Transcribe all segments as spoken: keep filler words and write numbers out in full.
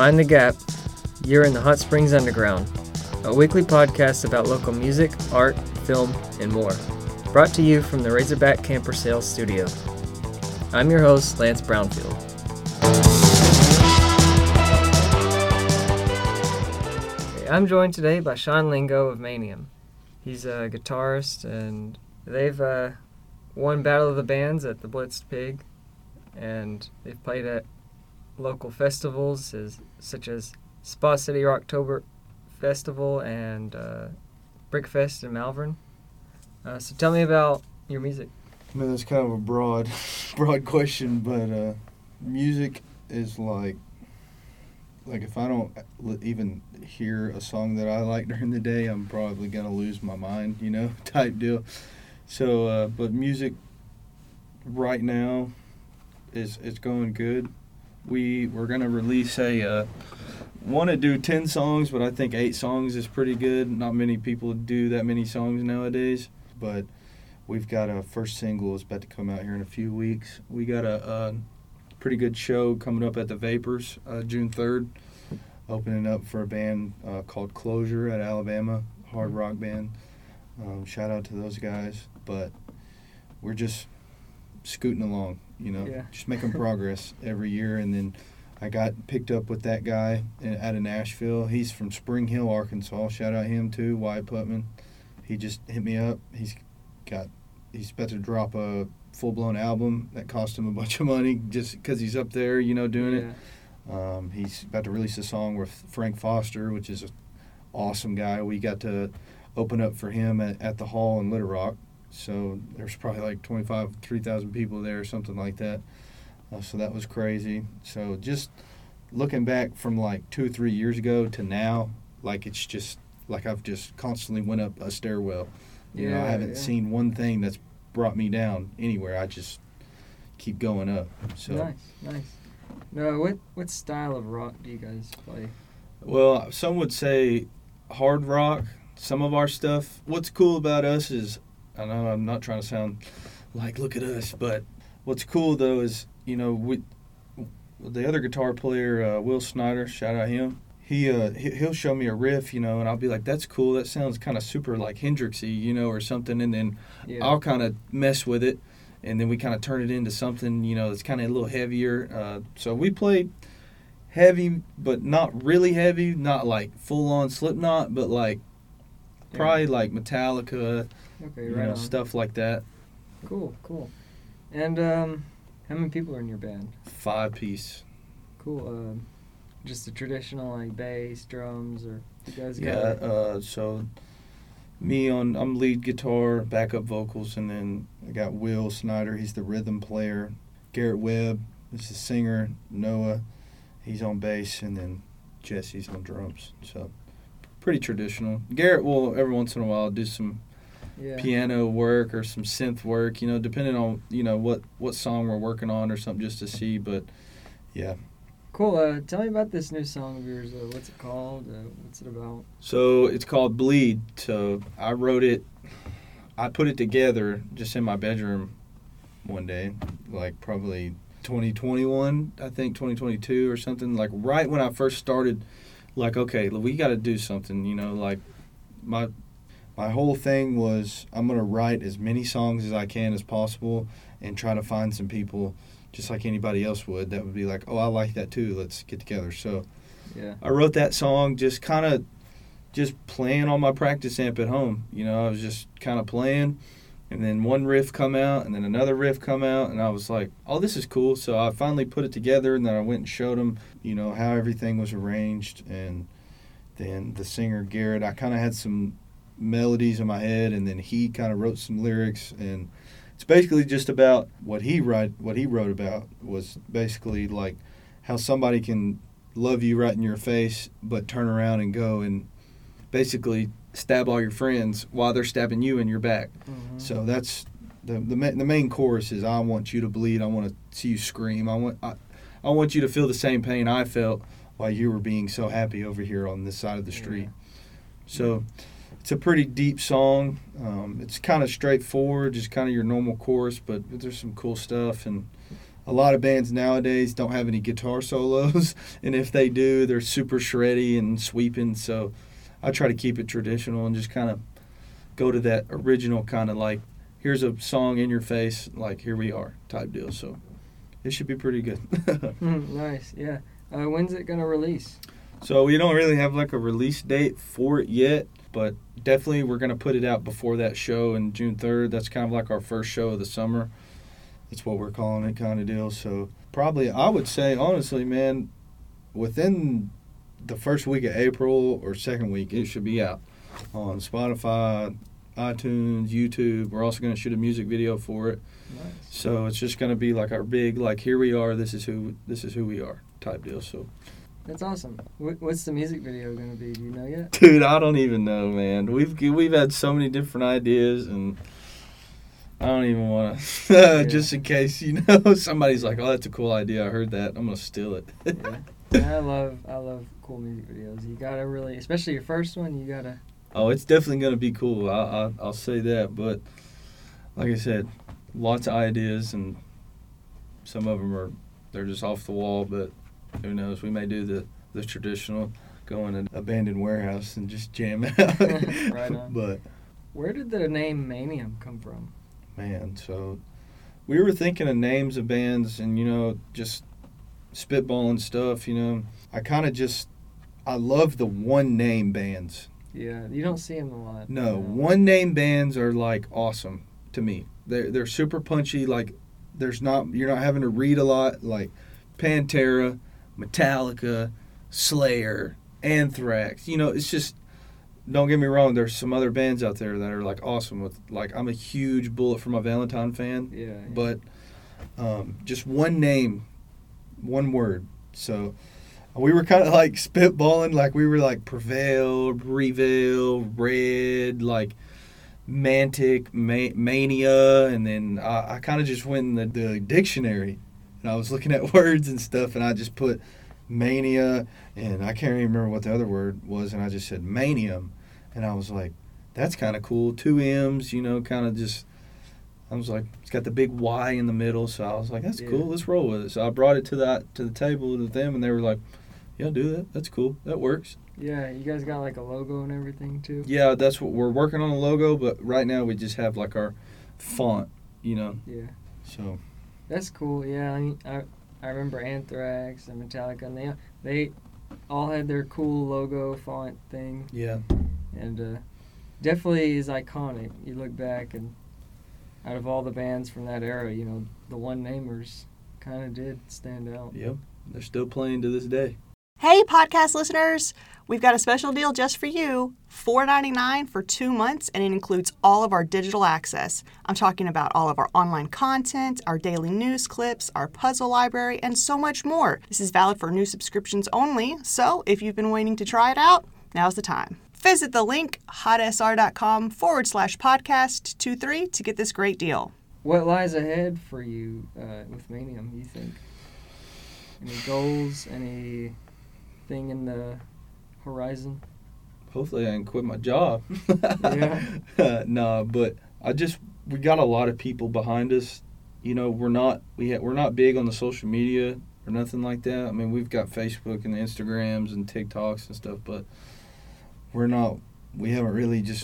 Mind the Gap, you're in the Hot Springs Underground, a weekly podcast about local music, art, film, and more. Brought to you from the Razorback Camper Sales Studio. I'm your host, Lance Brownfield. I'm joined today by Sean Lingo of Manium. He's a guitarist, and they've uh, won Battle of the Bands at the Blitzed Pig, and they've played at local festivals as, such as Spa City Rocktober Festival and uh, Brickfest in Malvern. Uh, so tell me about your music. I mean, that's kind of a broad, broad question, but uh, music is like, like if I don't even hear a song that I like during the day, I'm probably gonna lose my mind, you know, type deal. So, uh, but music right now is it's going good. We we're gonna release a uh, want to do ten songs, but I think eight songs is pretty good. Not many people do that many songs nowadays, but we've got a first single is about to come out here in a few weeks. We got a, a pretty good show coming up at the Vapors, uh, June third, opening up for a band uh, called Closure at Alabama, hard rock band. Um, shout out to those guys, but we're just scooting along, you know, yeah. just making progress every year. And then I got picked up with that guy out of Nashville. He's from Spring Hill, Arkansas. Shout out him too, Wyatt Putman. He just hit me up. He's got he's about to drop a full-blown album that cost him a bunch of money just because he's up there, you know, doing yeah. it. Um, he's about to release a song with Frank Foster, which is an awesome guy. We got to open up for him at, at the Hall in Little Rock. So there's probably like twenty-five, three thousand people there or something like that. Uh, so that was crazy. So just looking back from like two or three years ago to now, like it's just like I've just constantly went up a stairwell. You yeah, know, I haven't yeah. seen one thing that's brought me down anywhere. I just keep going up. So Nice, nice. No, what what style of rock do you guys play? Well, some would say hard rock. Some of our stuff. What's cool about us is, I know I'm not trying to sound like look at us, but what's cool though is, you know, we the other guitar player, uh, Will Snyder, shout out him. He uh he, he'll show me a riff, you know, and I'll be like, that's cool. That sounds kind of super like Hendrixy, you know, or something, and then Yeah. I'll kind of mess with it, and then we kind of turn it into something, you know, that's kind of a little heavier. Uh, so we play heavy, but not really heavy, not like full on Slipknot, but like Yeah. probably like Metallica, Okay, you right know, on. stuff like that. Cool, cool. And um, how many people are in your band? Five piece. Cool. Um, just the traditional like bass, drums, or you guys got? Yeah. Uh, so me on I'm lead guitar, backup vocals, and then I got Will Snyder. He's the rhythm player. Garrett Webb is the singer. Noah, he's on bass, and then Jesse's on drums. So pretty traditional. Garrett will every once in a while do some yeah. piano work or some synth work, you know, depending on, you know, what, what song we're working on or something, just to see. But yeah. Cool. Uh, tell me about this new song of yours. Uh, what's it called? Uh, what's it about? So it's called Bleed. So I wrote it, I put it together just in my bedroom one day, like probably twenty twenty-one, I think twenty twenty-two or something, like right when I first started, like, okay, we got to do something, you know, like my my whole thing was I'm going to write as many songs as I can as possible and try to find some people just like anybody else would that would be like, oh, I like that too, let's get together. So Yeah. I wrote that song just kind of just playing on my practice amp at home. You know, I was just kind of playing, and then one riff come out, and then another riff come out, and I was like, oh, this is cool. So I finally put it together, and then I went and showed them, you know, how everything was arranged. And then the singer, Garrett, I kind of had some melodies in my head, and then he kind of wrote some lyrics, and it's basically just about what he write, what he wrote about was basically like how somebody can love you right in your face, but turn around and go and basically stab all your friends while they're stabbing you in your back. Mm-hmm. So that's the the ma- the main chorus is I want you to bleed. I want to see you scream. I want I, I want you to feel the same pain I felt while you were being so happy over here on this side of the street. Yeah. So it's a pretty deep song. Um, it's kind of straightforward, just kind of your normal chorus, but there's some cool stuff, and a lot of bands nowadays don't have any guitar solos, and if they do, they're super shreddy and sweeping. So I try to keep it traditional and just kind of go to that original kind of like, here's a song in your face, like here we are type deal. So it should be pretty good. mm, nice, yeah. Uh, when's it gonna release? So we don't really have like a release date for it yet, but definitely we're gonna put it out before that show in June third. That's kind of like our first show of the summer. That's what we're calling it, kind of deal. So probably, I would say, honestly, man, within the first week of April or second week, it should be out on Spotify, iTunes, YouTube. We're also going to shoot a music video for it. Nice. So it's just going to be like our big, like, here we are, this is who this is who we are type deal. So that's awesome. What's the music video going to be? Do you know yet? Dude, I don't even know, man. We've we've had so many different ideas, and I don't even want to, yeah. just in case, you know, somebody's like, oh, that's a cool idea. I heard that. I'm going to steal it. yeah. yeah, I love I love cool music videos. You got to really, especially your first one, you got to. Oh, it's definitely going to be cool. I, I, I'll say that. But like I said, lots of ideas, and some of them are, they're just off the wall, but who knows? We may do the, the traditional, go in an abandoned warehouse and just jam out. Right on. But where did the name Manium come from? Man, so we were thinking of names of bands and, you know, just spitballing stuff, you know. I kind of just, I love the one-name bands. Yeah, you don't see them a lot. No, you know? one-name bands are, like, awesome to me. They're, they're super punchy, like, there's not, you're not having to read a lot, like Pantera, Metallica, Slayer, Anthrax. You know, it's just, don't get me wrong, there's some other bands out there that are, like, awesome with, like, I'm a huge Bullet for My Valentine fan. Yeah. yeah. But um, just one name, one word. So we were kind of, like, spitballing, like, we were, like, Prevail, Reveal, Red, like, Mantic, Ma- Mania, and then I, I kind of just went in the, the dictionary, and I was looking at words and stuff, and I just put Mania, and I can't even remember what the other word was, and I just said Manium, and I was like, that's kind of cool. Two M's, you know, kind of just, I was like, it's got the big Y in the middle, so I was like, that's yeah. cool, let's roll with it. So I brought it to that to the table with them, and they were like, yeah, do that, that's cool, that works. Yeah, you guys got like a logo and everything too? Yeah, that's what we're working on, a logo, but right now we just have like our font, you know. Yeah. So. That's cool, yeah. I mean, I, I remember Anthrax and Metallica, and they they all had their cool logo font thing. Yeah. And uh, definitely is iconic. You look back, and out of all the bands from that era, you know, the one-namers kind of did stand out. Yep. They're still playing to this day. Hey, podcast listeners. We've got a special deal just for you. four ninety-nine for two months, and it includes all of our digital access. I'm talking about all of our online content, our daily news clips, our puzzle library, and so much more. This is valid for new subscriptions only, so if you've been waiting to try it out, now's the time. Visit the link, hotsr.com forward slash podcast 23 to get this great deal. What lies ahead for you uh, with Manium, you think? Any goals? Anything in the horizon? Hopefully I can quit my job. Yeah. uh, no, but I just, we got a lot of people behind us. You know, we're not, we ha- we're not big on the social media or nothing like that. I mean, we've got Facebook and Instagrams and TikToks and stuff, but we're not, we haven't really just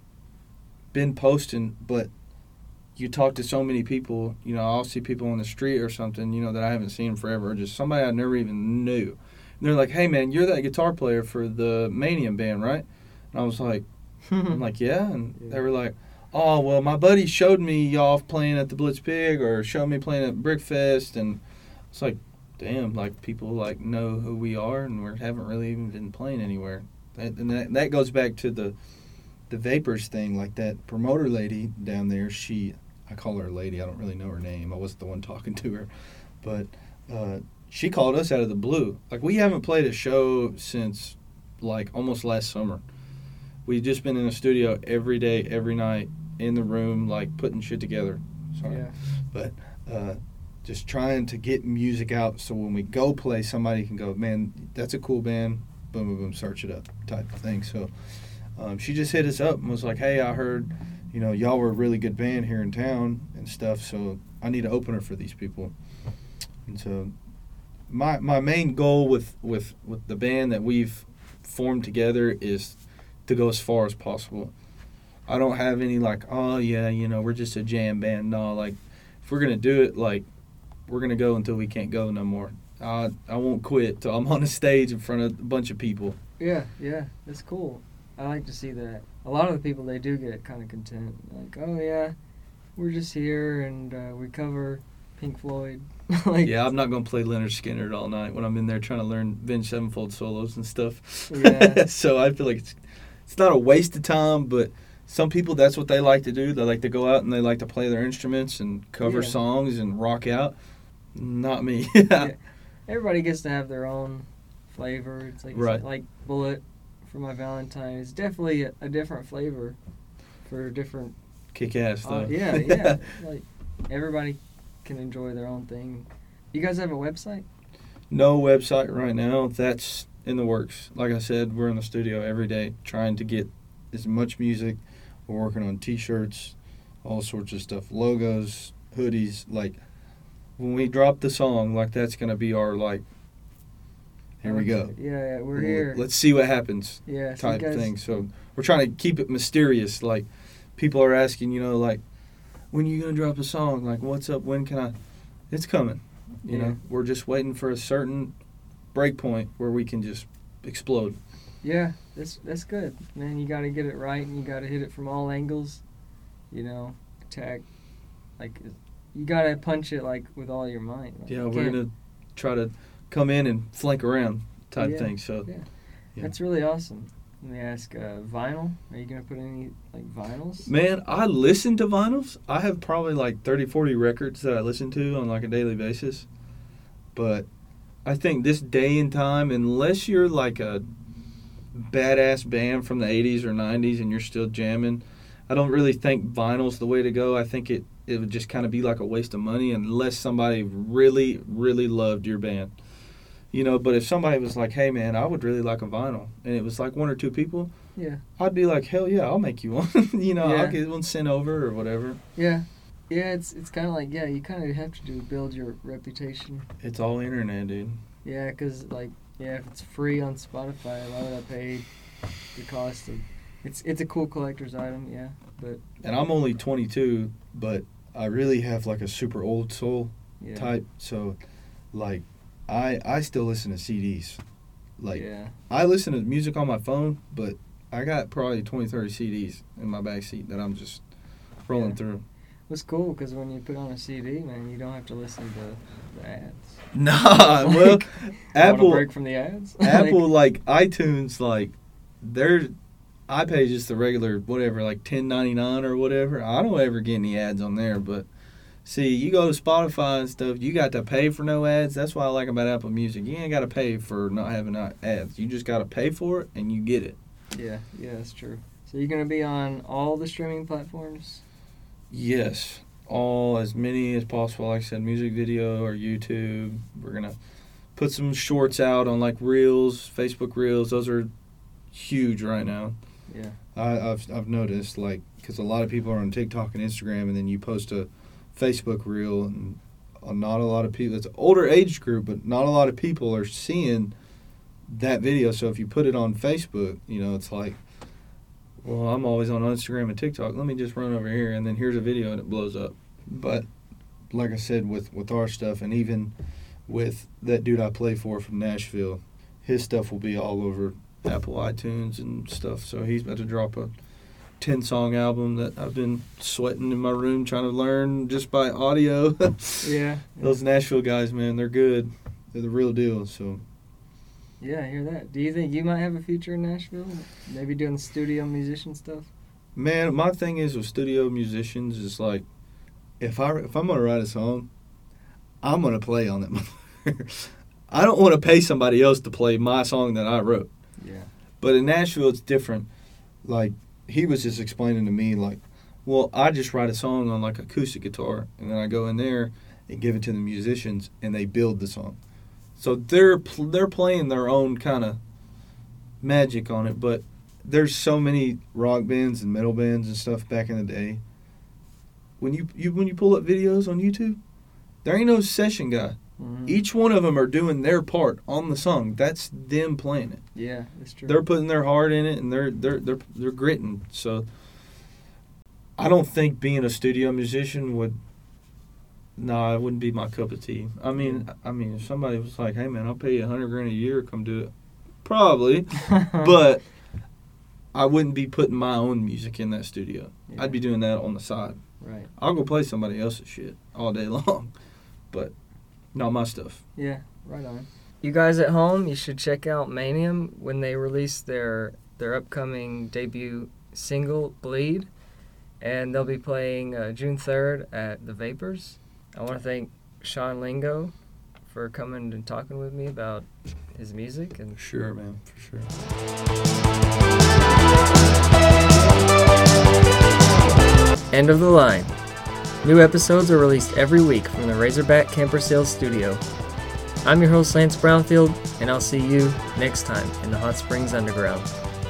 been posting. But you talk to so many people, you know, I'll see people on the street or something, you know, that I haven't seen forever, or just somebody I never even knew. And they're like, hey, man, you're that guitar player for the Manium band, right? And I was like, I'm like, yeah. And yeah. They were like, oh, well, my buddy showed me y'all playing at the Blitz Pig or showed me playing at Brickfest. And it's like, damn, like, people, like, know who we are, and we haven't really even been playing anywhere. That, and that, that goes back to the the Vapors thing. Like, that promoter lady down there, she, I call her a lady. I don't really know her name. I wasn't the one talking to her. But uh, she called us out of the blue. Like, we haven't played a show since, like, almost last summer. We've just been in the studio every day, every night, in the room, like, putting shit together. Sorry. Yeah. But uh, just trying to get music out so when we go play, somebody can go, man, that's a cool band. Boom, boom, boom, search it up type of thing. So um, she just hit us up and was like, hey, I heard, you know, y'all were a really good band here in town and stuff, so I need an opener for these people. And so my my main goal with, with, with the band that we've formed together is to go as far as possible. I don't have any like, oh yeah, you know, we're just a jam band. No, like if we're gonna do it, like we're gonna go until we can't go no more. I I won't quit till I'm on a stage in front of a bunch of people. Yeah, yeah, that's cool. I like to see that. A lot of the people, they do get kind of content. Like, oh yeah, we're just here and uh, we cover Pink Floyd. Like, Yeah, I'm not gonna play Leonard Skinner all night when I'm in there trying to learn Avenged Sevenfold solos and stuff. Yeah. So I feel like it's it's not a waste of time, but some people, that's what they like to do. They like to go out and they like to play their instruments and cover Yeah. songs and rock out. Not me. Yeah. Everybody gets to have their own flavor. It's like Right. like Bullet for My Valentine. It's definitely a, a different flavor for different. Kick ass though. Uh, yeah, yeah. Like everybody can enjoy their own thing. You guys have a website? No website right now. That's in the works. Like I said, we're in the studio every day trying to get as much music. We're working on T-shirts, all sorts of stuff, logos, hoodies. Like when we drop the song, like that's gonna be our like. Here we go. Yeah, yeah, we're Well, here. Let's see what happens. Yeah, so you Type guys- thing. So we're trying to keep it mysterious. Like people are asking, you know, like when are you gonna drop a song? Like what's up? When can I? It's coming. You Yeah. know, we're just waiting for a certain break point where we can just explode. Yeah, that's that's good, man. You got to get it right, and you got to hit it from all angles. You know, attack, like you got to punch it like with all your might. Like, Yeah, you we're can't- gonna try to come in and flank around type Yeah, thing. So yeah. yeah. That's really awesome. Let me ask, uh, vinyl? Are you gonna put any like vinyls? man, I listen to vinyls. I have probably like thirty, forty records that I listen to on like a daily basis. But I think this day and time, unless you're like a badass band from the eighties or nineties and you're still jamming, I don't really think vinyl's the way to go. I think it, it would just kind of be like a waste of money unless somebody really, really loved your band. You know, but if somebody was like, hey, man, I would really like a vinyl, and it was like one or two people, Yeah, I'd be like, hell yeah, I'll make you one. you know, Yeah. I'll get one sent over or whatever. yeah, yeah. It's it's kind of like yeah, you kind of have to do build your reputation. It's all internet, dude. Yeah, because like yeah, if it's free on Spotify, why would I pay the cost of? It's it's a cool collector's item, yeah, but And I'm only twenty-two, but I really have like a super old soul yeah, type. So, like, I I still listen to C Ds. Like, yeah, I listen to music on my phone, but I got probably twenty, thirty C Ds in my backseat that I'm just rolling Yeah. through. it's cool because when you put on a C D, man, you don't have to listen to the ads. Nah, well, Like, Apple, wanna break from the ads. Apple, like iTunes, like their iPay is just the regular whatever, like ten ninety-nine or whatever. I don't ever get any ads on there, but see, you go to Spotify and stuff, you got to pay for no ads. That's what I like about Apple Music. You ain't got to pay for not having ads. You just got to pay for it and you get it. yeah, yeah, that's true. So you're gonna be on all the streaming platforms. Yes, all as many as possible. Like I said, music video or YouTube. We're gonna put some shorts out on like Reels, Facebook Reels. Those are huge right now. Yeah, I, I've I've noticed, like, because a lot of people are on TikTok and Instagram, and then you post a Facebook reel, and uh, not a lot of people. It's an older age group, but not a lot of people are seeing that video. So if you put it on Facebook, you know, it's like, well, I'm always on Instagram and TikTok. Let me just run over here, and then here's a video, and it blows up. But like I said, with with our stuff, and even with that dude I play for from Nashville, his stuff will be all over Apple iTunes and stuff. So he's about to drop a ten song album that I've been sweating in my room trying to learn just by audio. yeah, Those Nashville guys, man, they're good. They're the real deal. So yeah. I hear that. Do you think you might have a future in Nashville? Maybe doing studio musician stuff. man, my thing is with studio musicians is like, if I if I'm gonna write a song, I'm gonna play on it. I don't want to pay somebody else to play my song that I wrote. Yeah, But in Nashville, it's different. Like, he was just explaining to me, like, well, I just write a song on, like, acoustic guitar, and then I go in there and give it to the musicians, and they build the song. So they're pl- they're playing their own kind of magic on it, but there's so many rock bands and metal bands and stuff back in the day. When you, you when you pull up videos on YouTube, there ain't no session guy. Mm-hmm. Each one of them are doing their part on the song. That's them playing it. Yeah, that's true. They're putting their heart in it, and they're they're they're they're gritting. So I don't think being a studio musician would. No, nah, it wouldn't be my cup of tea. I mean, I mean, if somebody was like, "Hey, man, I'll pay you a hundred grand a year, come do it," probably, but I wouldn't be putting my own music in that studio. Yeah. I'd be doing that on the side. Right. I'll go play somebody else's shit all day long, but not my stuff. Yeah, right on. You guys at home, you should check out Manium when they release their their upcoming debut single, Bleed, and they'll be playing uh, June third at the Vapors. I want to thank Sean Lingo for coming and talking with me about his music. And Sure, man, for sure. End of the line. New episodes are released every week from the Razorback Camper Sales Studio. I'm your host, Lance Brownfield, and I'll see you next time in the Hot Springs Underground.